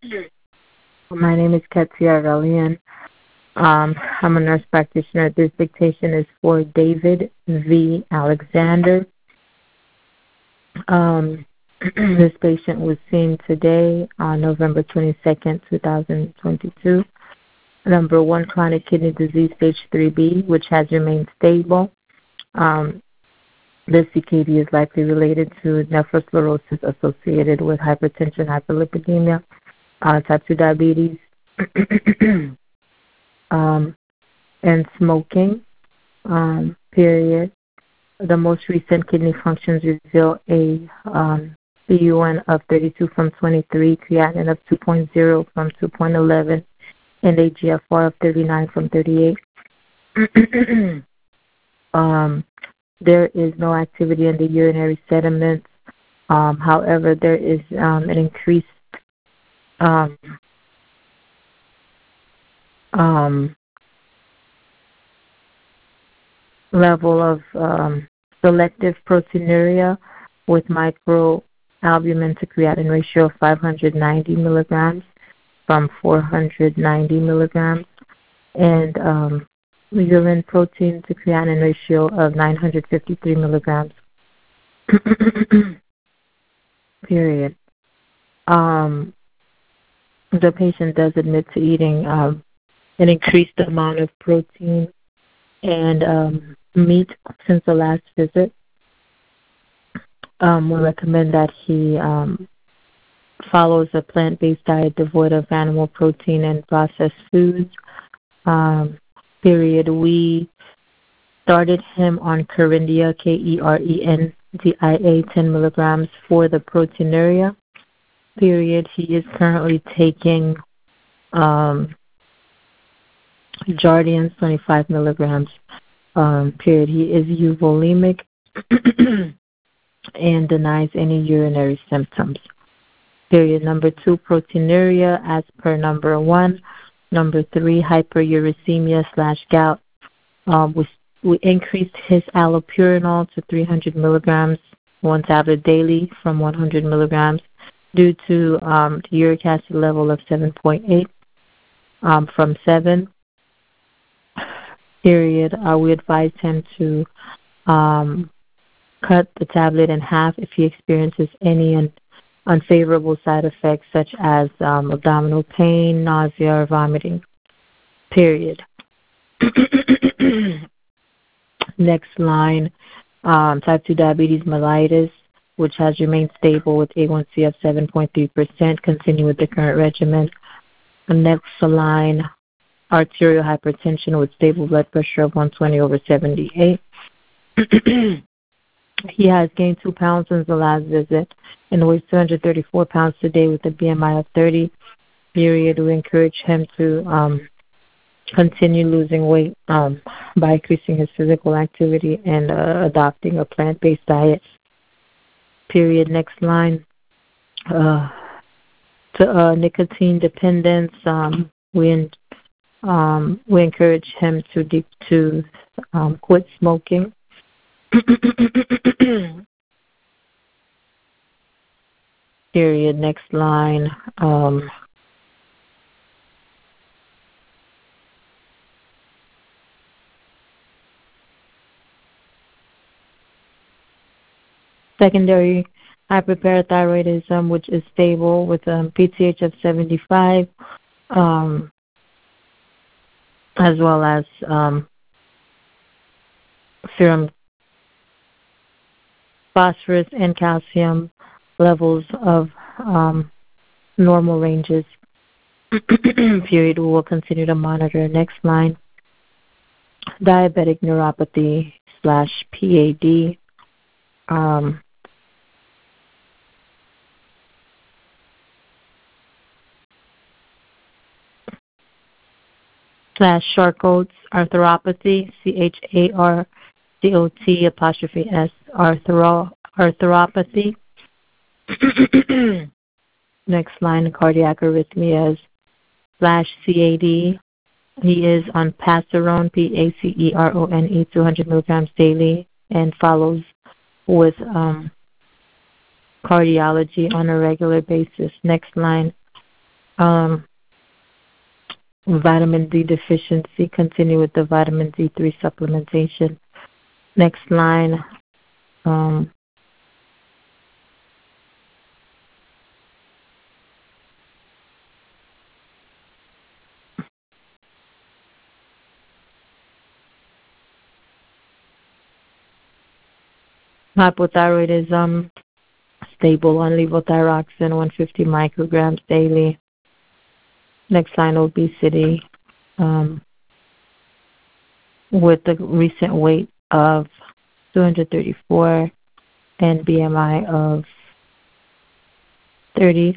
My name is Katia Galian. I'm a nurse practitioner. This dictation is for David V. Alexander. Um, this patient was seen today on November 22nd, 2022. Number 1, chronic kidney disease stage 3B, which has remained stable. This CKD is likely related to nephrosclerosis associated with hypertension, hyperlipidemia, type 2 diabetes, and smoking, period. The most recent kidney functions reveal a CUN of 32 from 23, creatinine of 2.0 from 2.11, and a GFR of 39 from 38. There is no activity in the urinary sediments. However, there is an increased level of selective proteinuria with microalbumin to creatinine ratio of 590 milligrams from 490 milligrams, and urine protein to creatinine ratio of 953 milligrams. Period. The patient does admit to eating an increased amount of protein and meat since the last visit. We recommend that he follows a plant-based diet devoid of animal protein and processed foods. Period. We started him on Kerendia, Kerendia, 10 milligrams for the proteinuria. Period. He is currently taking Jardiance, 25 milligrams. Period. He is euvolemic and denies any urinary symptoms. Period. Number 2, proteinuria as per number 1. Number 3, hyperuricemia/gout. We increased his allopurinol to 300 milligrams, 1 tablet daily from 100 milligrams, due to the uric acid level of 7.8 from 7. Period. We advised him to cut the tablet in half if he experiences any unfavorable side effects such as abdominal pain, nausea, or vomiting. Period. Next line, type 2 diabetes mellitus, which has remained stable with A1C of 7.3%. Continue with the current regimen. The next line, arterial hypertension with stable blood pressure of 120/78. He has gained 2 pounds since the last visit and weighs 234 pounds today with a BMI of 30. Period. We encourage him to continue losing weight by increasing his physical activity and adopting a plant-based diet. Period. Next line. Nicotine dependence. We encourage him to quit smoking. Period. Next line. Secondary hyperparathyroidism, which is stable with PTH of 75, as well as serum phosphorus and calcium levels of normal ranges. Period. We will continue to monitor. Next line. Diabetic neuropathy/PAD. Charcot's arthropathy, CHARCOT''S, arthropathy. Next line, cardiac arrhythmias/CAD. He is on Pacerone, PACERONE, 200 milligrams daily, and follows with cardiology on a regular basis. Next line, Vitamin D deficiency, continue with the vitamin D3 supplementation. Next line, hypothyroidism, stable on levothyroxine, 150 micrograms daily. Next line, obesity, with the recent weight of 234 and BMI of 30.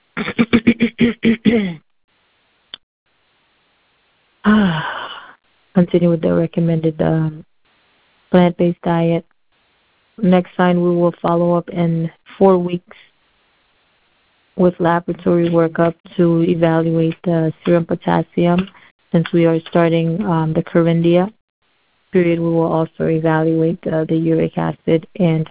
Continue with the recommended plant-based diet. Next line, we will follow up in 4 weeks with laboratory workup to evaluate the serum potassium. Since we are starting the Corindia period, we will also evaluate the uric acid and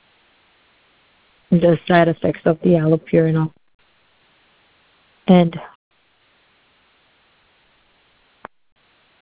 the side effects of the allopurinol. And